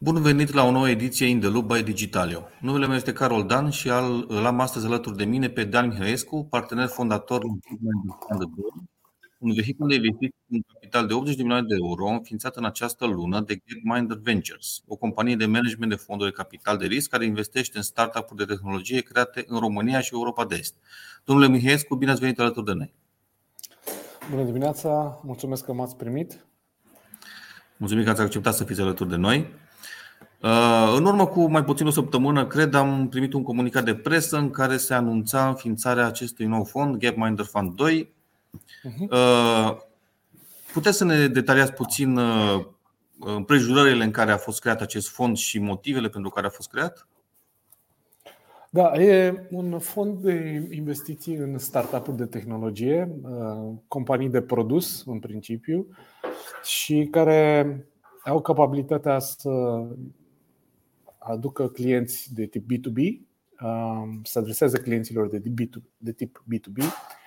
Bun venit la o nouă ediție In The Loop by Digitalio. Numele meu este Carol Dan și îl am astăzi alături de mine pe Dan Mihaescu, partener fondator în un vehicul de investiții cu un capital de 80 de milioane de euro înființat în această lună de Gapminder Ventures, o companie de management de fonduri de capital de risc care investește în startup-uri de tehnologie create în România și Europa de Est. Domnule Mihaescu, bine ați venit alături de noi. Bună dimineața, mulțumesc că m-ați primit. Mulțumim că ați acceptat să fiți alături de noi. În urmă cu mai puțin o săptămână, cred, am primit un comunicat de presă în care se anunța înființarea acestui nou fond, Gapminder Fund 2. Puteți să ne detaliați puțin împrejurările în care a fost creat acest fond și motivele pentru care a fost creat? Da, e un fond de investiții în startup-uri de tehnologie, companii de produs în principiu, și care au capabilitatea să aducă clienți de tip B2B, să adresează clienților de tip B2B,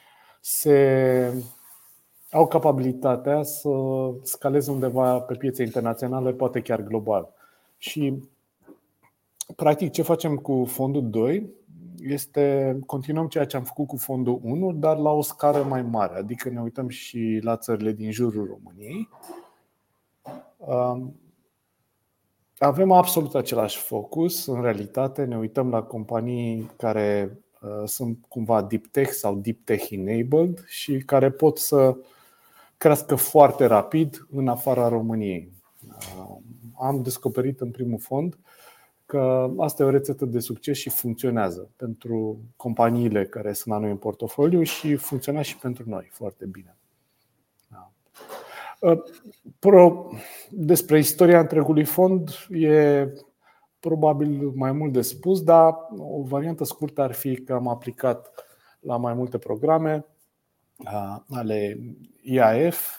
au capabilitatea să scaleze undeva pe piețe internaționale, poate chiar global. Și practic ce facem cu fondul 2 este continuăm ceea ce am făcut cu fondul 1, dar la o scară mai mare, adică ne uităm și la țările din jurul României. Avem absolut același focus, în realitate ne uităm la companii care sunt cumva deep tech sau deep tech enabled și care pot să crească foarte rapid în afara României. Am descoperit în primul fond că asta e o rețetă de succes și funcționează pentru companiile care sunt la noi în portofoliu și funcționa și pentru noi foarte bine. Despre istoria întregului fond e probabil mai mult de spus, dar o variantă scurtă ar fi că am aplicat la mai multe programe ale IAF.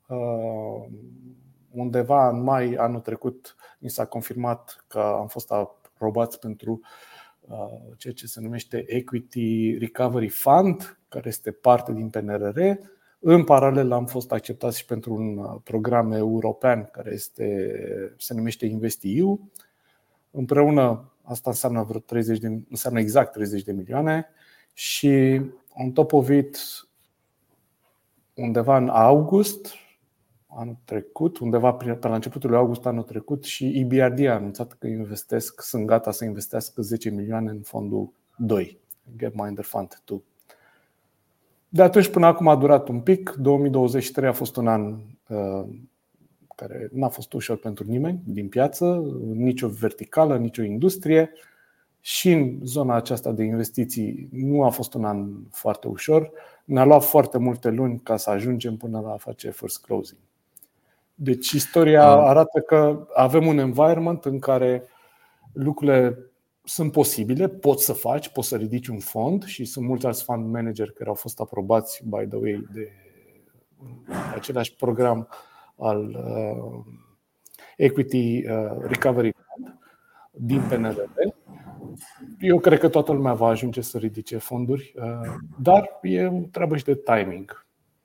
Undeva în mai anul trecut mi s-a confirmat că am fost aprobați pentru ceea ce se numește Equity Recovery Fund, care este parte din PNRR. În paralel am fost acceptați și pentru un program european care se numește InvestEU. Împreună asta înseamnă exact 30 de milioane și on top of it, undeva în august anul trecut, undeva pe la începutul lui august anul trecut, și EBRD a anunțat că sunt gata să investească 10 milioane în fondul 2, Gapminder Fund 2. De atunci până acum a durat un pic. 2023 a fost un an care n-a fost ușor pentru nimeni din piață, nicio verticală, nicio industrie. Și în zona aceasta de investiții nu a fost un an foarte ușor. Ne-a luat foarte multe luni ca să ajungem până la a face first closing. Deci istoria arată că avem un environment în care lucrurile sunt posibile, poți să ridici un fond și sunt mulți alți fund manageri care au fost aprobați, by the way, de același program al Equity Recovery Fund din PNRR. Eu cred că toată lumea va ajunge să ridice fonduri, dar e o treabă și de timing.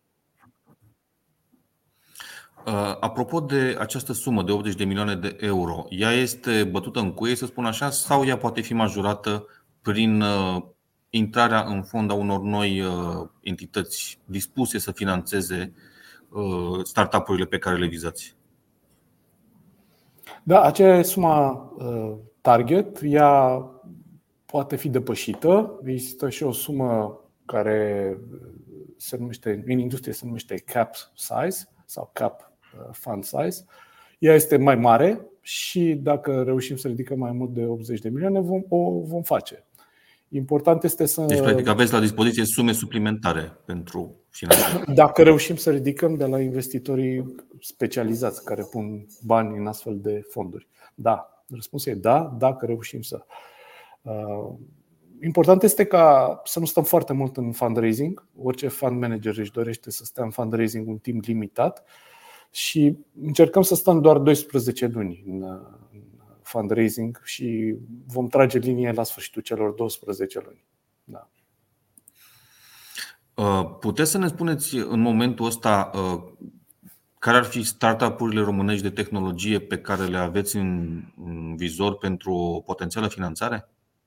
Apropo de această sumă de 80 de milioane de euro, ea este bătută în cuie, să spun așa, sau ea poate fi majorată prin intrarea în fond a unor noi entități dispuse să finanțeze startup-urile pe care le vizați? Da, aceea e suma target. Ea poate fi depășită. Există și o sumă care se numește, în industrie se numește cap size sau cap fund size. Ea este mai mare și dacă reușim să ridicăm mai mult de 80 de milioane, o vom face. Important este să... Deci, practic, aveți la dispoziție sume suplimentare pentru finanțare. Dacă reușim să ridicăm de la investitorii specializați care pun bani în astfel de fonduri. Da, răspunsul e da, dacă reușim să... Important este ca să nu stăm foarte mult în fundraising. Orice fund manager își dorește să stea în fundraising un timp limitat și încercăm să stăm doar 12 luni în fundraising și vom trage linie la sfârșitul celor 12 luni. Da. Puteți să ne spuneți în momentul ăsta Care ar fi startup-urile românești de tehnologie pe care le aveți în vizor pentru o potențială finanțare?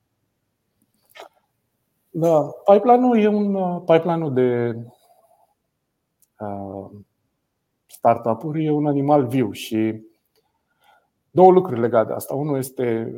Da, pipeline-ul de startup-uri e un animal viu și două lucruri legate de asta. Unul este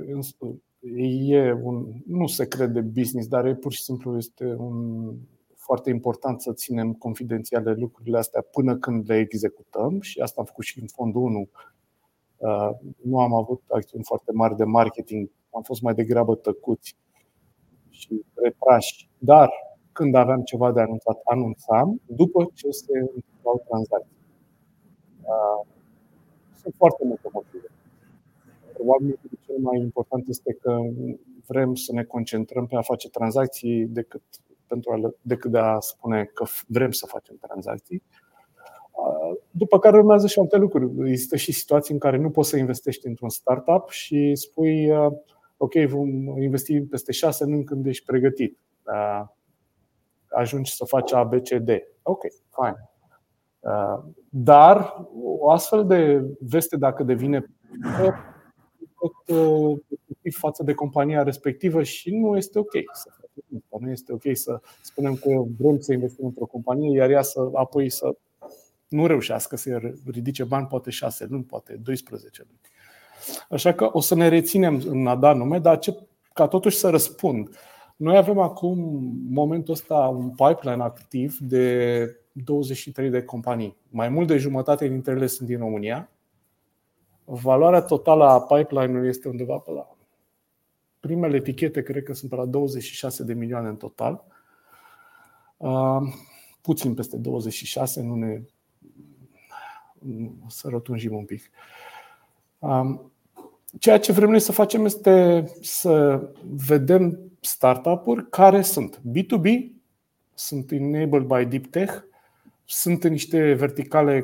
nu secret de business, dar pur și simplu este foarte important să ținem confidențiale lucrurile astea până când le executăm și asta am făcut și în fondul 1. Nu am avut acțiuni foarte mari de marketing, am fost mai degrabă tăcuți și retrași, dar când aveam ceva de anunțat, anunțam după ce se întâmplau tranzacții. Sunt foarte multe motive. Probabil cel mai important este că vrem să ne concentrăm pe a face tranzacții decât de a spune că vrem să facem tranzacții. După care urmează și alte lucruri. Există și situații în care nu poți să investești într-un startup și spui ok, vom investi peste 6 luni când ești pregătit. Ajungi să faci ABCD. Ok, fine. Dar o astfel de veste, dacă devine față de compania respectivă și nu este ok să facem. Nu este ok să spunem că vrem să investim într-o companie, iar ea apoi să nu reușească să ridice bani, poate 6 luni, poate 12 luni. Așa că o să ne reținem în a da nume, dar ca totuși să răspund. Noi avem acum, în momentul ăsta, un pipeline activ de 23 de companii. Mai mult de jumătate dintre ele sunt din România. Valoarea totală a pipeline-ului este undeva pe la primele etichete, cred că sunt pe la 26 de milioane în total. Puțin peste 26, să rotunjim un pic. Ceea ce vrem noi să facem este să vedem startup-uri care sunt B2B, sunt enabled by deep tech, sunt în niște verticale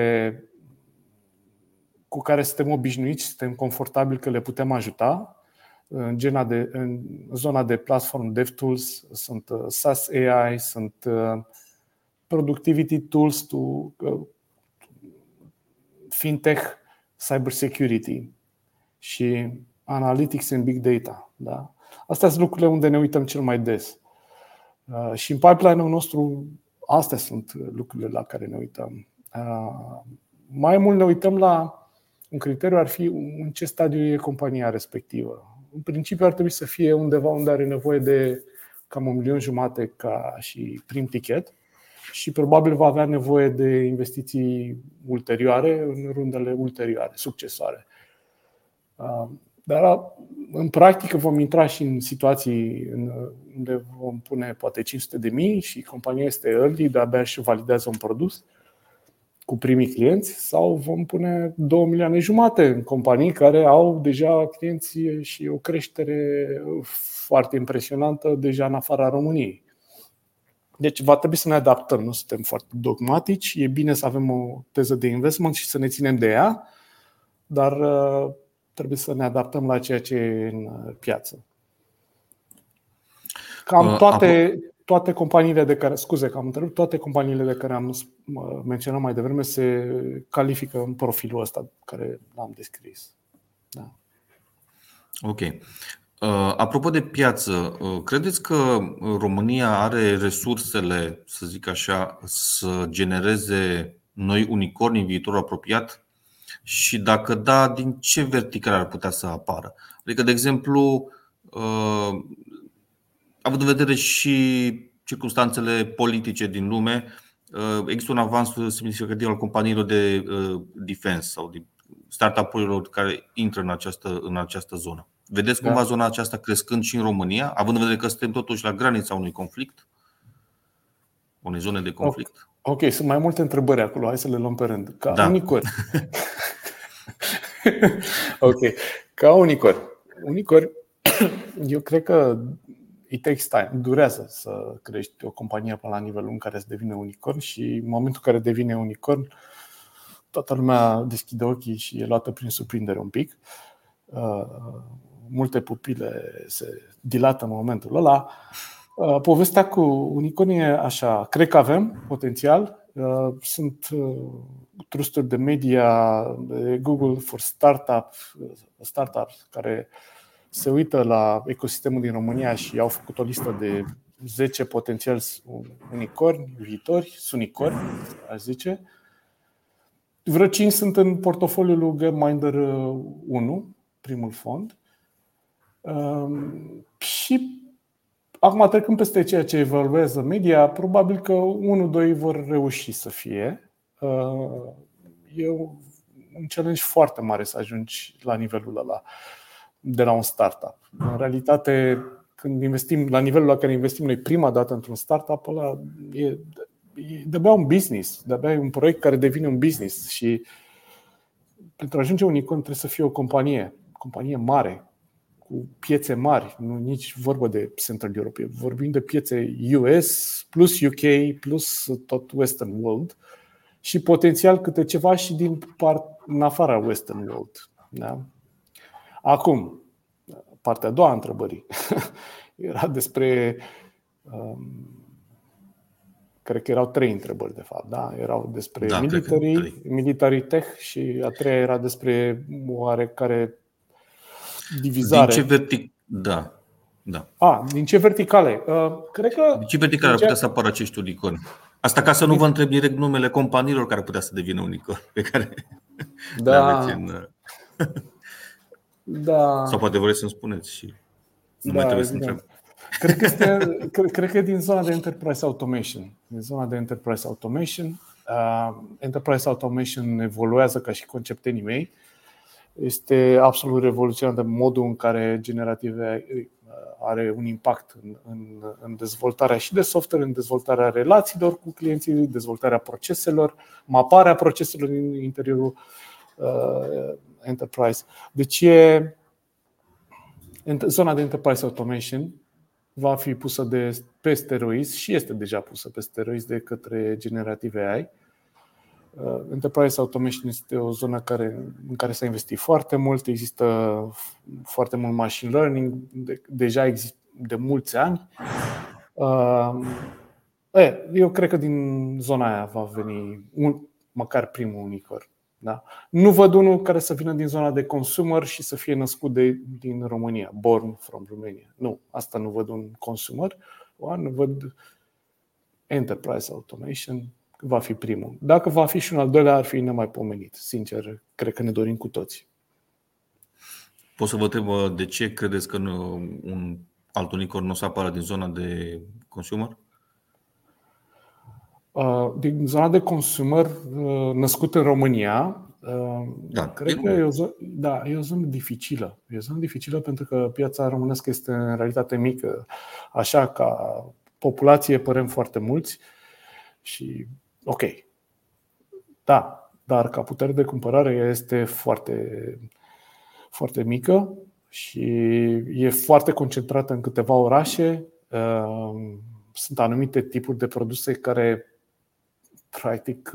cu care suntem obișnuiți, suntem confortabili că le putem ajuta. În zona de platform DevTools sunt SaaS AI, sunt productivity tools, fintech, cybersecurity și analytics and big data. Da? Astea sunt lucrurile unde ne uităm cel mai des. Și în pipeline-ul nostru, astea sunt lucrurile la care ne uităm. Mai mult ne uităm la un criteriu, ar fi în ce stadiu e compania respectivă. În principiu ar trebui să fie undeva unde are nevoie de cam 1,5 milion ca și prim tichet și probabil va avea nevoie de investiții ulterioare în rundele ulterioare, succesoare. Dar în practică vom intra și în situații unde vom pune poate 500.000 și compania este early, de-abia și validează un produs cu primii clienți, sau vom pune 2,5 milioane în companii care au deja clienți și o creștere foarte impresionantă deja în afara României. Deci va trebui să ne adaptăm, nu suntem foarte dogmatici, e bine să avem o teză de investment și să ne ținem de ea, dar trebuie să ne adaptăm la ceea ce e în piață. Cam toate companiile toate companiile de care am menționat mai devreme se califică în profilul ăsta care l-am descris. Da. Ok. Apropo de piață, credeți că România are resursele, să zic așa, să genereze noi unicorni în viitorul apropiat? Și dacă da, din ce vertical ar putea să apară? Adică, de exemplu, având în vedere și circumstanțele politice din lume, există un avans semnificativ al companiilor de defense sau de startup-urilor care intră în această zonă. Vedeți cumva zona aceasta crescând și în România, având în vedere că suntem totuși la granița unui conflict, unei zone de conflict? Ok, sunt mai multe întrebări acolo, hai să le luăm pe rând. Unicorn. Ok, ca unicorn, eu cred că it takes time, durează să crești o companie până la nivelul în care să devină unicorn și în momentul în care devine unicorn, toată lumea deschide ochii și e luată prin surprindere un pic. Multe pupile se dilată în momentul ăla. Povestea cu unicorn e așa, cred că avem potențial, Sunt trusturi de media, Google for Startups care se uită la ecosistemul din România și au făcut o listă de 10 potențiali unicorni viitori, sunicorni, aș zice. Vreo 5 sunt în portofoliul lui Gapminder 1, primul fond. Și acum, trecând peste ceea ce evaluează media, probabil că 1-2 vor reuși să fie. E un challenge foarte mare să ajungi la nivelul ăla de la un startup. În realitate, când investim la nivelul la care investim noi prima dată într-un startup, ăla e de-abia un business, de-abia un proiect care devine un business. Și pentru a ajunge unicorn trebuie să fie o companie mare, cu piețe mari, nu nici vorbă de Central Europe. Vorbim de piețe US plus UK plus tot Western World și potențial câte ceva și în afara Western World. Da? Acum, partea a doua a întrebării era despre cred că erau 3 întrebări de fapt, da? Erau despre military tech și a treia era despre oarecare divizare. Din ce verticale? Cred că din ce verticale ar putea să apară acești unicorni? Asta ca să nu vă întreb direct numele companiilor care putea să devină unicorni pe care le aveți în... Da. Sau poate vreți să-mi spuneți și nu mai trebuie să întreb. Cred că din zona de enterprise automation. Enterprise automation evoluează ca și conceptenii mei. Este absolut revoluționar de modul în care generative are un impact în dezvoltarea și de software, în dezvoltarea relațiilor cu clienții, dezvoltarea proceselor, maparea proceselor în interiorul enterprise. Deci zona de enterprise automation va fi pusă pe steroizi și este deja pusă pe steroizi de către generative AI. Enterprise automation este o zonă în care s-a investit foarte mult, există foarte mult machine learning, deja există de mulți ani. Eu cred că din zona aia va veni măcar primul unicorn. Da? Nu văd unul care să vină din zona de consumer și să fie născut din România, born from Romania. Nu, asta nu văd un consumer, văd enterprise automation. Va fi primul. Dacă va fi și un al doilea, ar fi nemaipomenit. Sincer, cred că ne dorim cu toți. Pot să vă întreb de ce credeți că un alt unicorn nu o să apară din zona de consumer? Din zona de consumer, născut în România, cred că e o zonă dificilă. E o zonă dificilă pentru că piața românească este în realitate mică. Așa, ca populație părem foarte mulți și ok. Da, dar ca putere de cumpărare este foarte, foarte mică și e foarte concentrată în câteva orașe. Sunt anumite tipuri de produse care practic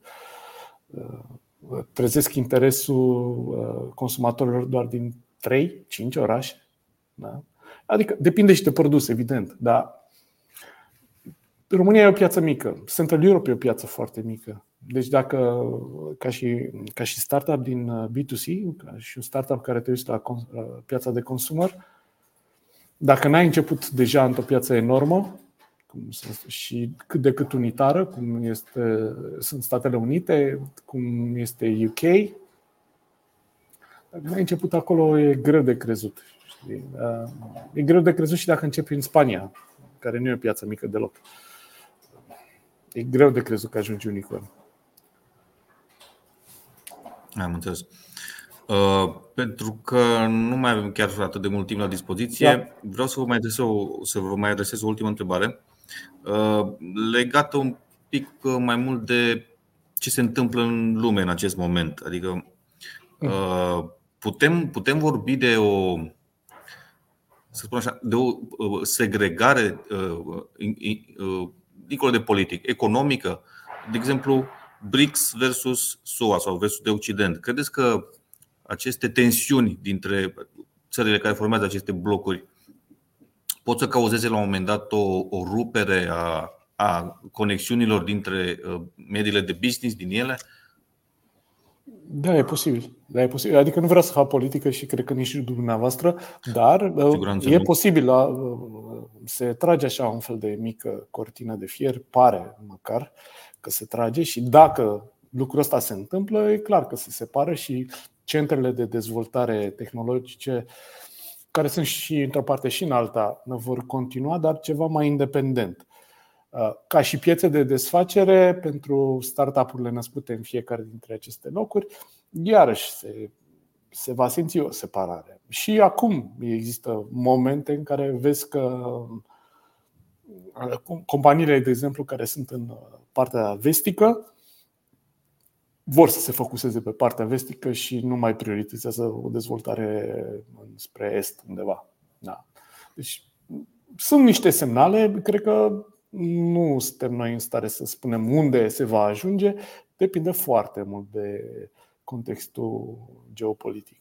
trezesc interesul consumatorilor doar din 3-5 orașe. Da? Adică depinde și de produs, evident, dar România e o piață mică, Central Europe e o piață foarte mică. Deci dacă, ca și startup din B2C, ca și un startup care te uiți la piața de consumer, dacă n-ai început deja într-o piață enormă și cât de cât unitară, cum sunt Statele Unite, cum este UK, dacă n-ai început acolo, e greu de crezut. E greu de crezut și dacă începi în Spania, care nu e o piață mică deloc. E greu de crezut că ajungi unicorn. Am înțeles. Pentru că nu mai avem chiar atât de mult timp la dispoziție, vreau să vă mai adresez o ultimă întrebare legată un pic mai mult de ce se întâmplă în lume în acest moment. Adică putem vorbi de o, să spun așa, de o segregare dincolo de politic, economică, de exemplu BRICS versus SUA sau versus de Occident. Credeți că aceste tensiuni dintre țările care formează aceste blocuri pot să cauzeze la un moment dat o rupere a a conexiunilor dintre mediile de business din ele? Da, e posibil. Adică nu vreau să fac politică și cred că nici dumneavoastră, dar e posibil. Se trage așa un fel de mică cortină de fier, pare măcar că se trage, și dacă lucrul ăsta se întâmplă, e clar că se separă și centrele de dezvoltare tehnologice, care sunt și într-o parte și în alta, vor continua, dar ceva mai independent. Ca și piețe de desfacere pentru startup-urile născute în fiecare dintre aceste locuri, iarăși se va simți o separare. Și acum există momente în care vezi că companiile, de exemplu, care sunt în partea vestică, vor să se focuseze pe partea vestică și nu mai prioritizează o dezvoltare spre est undeva. Da. Deci sunt niște semnale, cred că nu suntem noi în stare să spunem unde se va ajunge, depinde foarte mult de contextul geopolitic.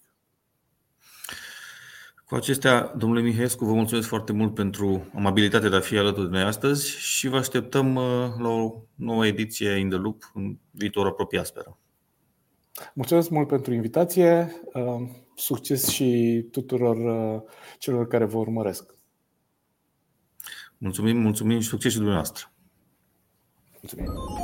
Cu acestea, domnule Mihaescu, vă mulțumesc foarte mult pentru amabilitatea de a fi alături de noi astăzi și vă așteptăm la o nouă ediție In The Loop în viitor apropiat, sperăm. Mulțumesc mult pentru invitație, succes și tuturor celor care vă urmăresc. Mulțumim și succes și dumneavoastră. Mulțumim.